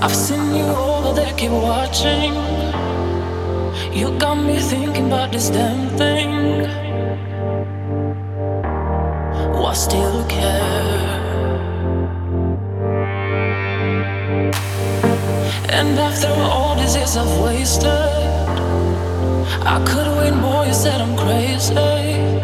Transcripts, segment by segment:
I've seen you over there, keep watching. You got me thinking about this damn thing. Why still care? And after all these years I've wasted, I could win more, you said I'm crazy.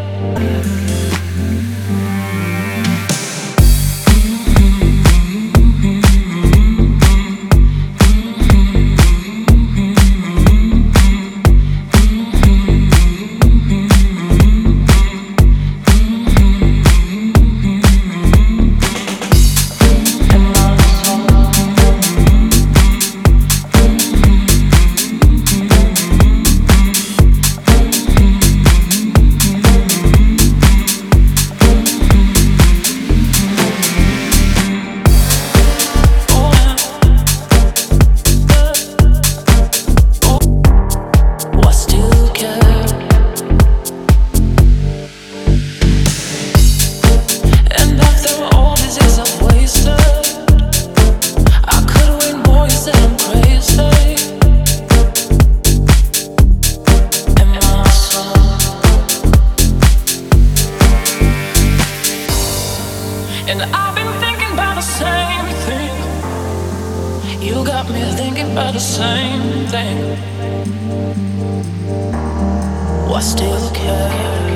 And I've been thinking about the same thing. You got me thinking about the same thing. Why still care?